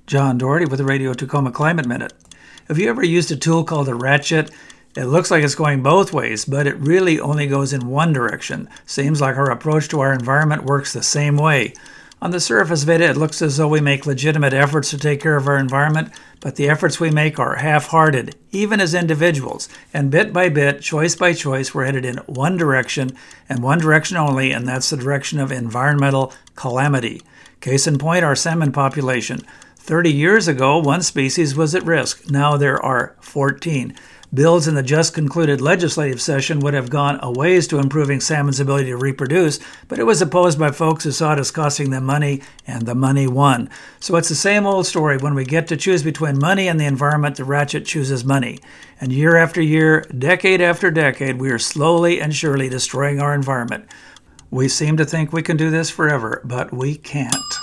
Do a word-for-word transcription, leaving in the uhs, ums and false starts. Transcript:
John Doherty with the Radio Tacoma Climate Minute. Have you ever used a tool called a ratchet? It looks like it's going both ways, but it really only goes in one direction. Seems like our approach to our environment works the same way. On the surface of it, it looks as though we make legitimate efforts to take care of our environment, but the efforts we make are half-hearted, even as individuals. And bit by bit, choice by choice, we're headed in one direction, and one direction only, and that's the direction of environmental calamity. Case in point, our salmon population. thirty years ago, one species was at risk. Now there are fourteen. Bills in the just concluded legislative session would have gone a ways to improving salmon's ability to reproduce, but it was opposed by folks who saw it as costing them money, and the money won. So it's the same old story. When we get to choose between money and the environment, the ratchet chooses money. And year after year, decade after decade, we are slowly and surely destroying our environment. We seem to think we can do this forever, but we can't.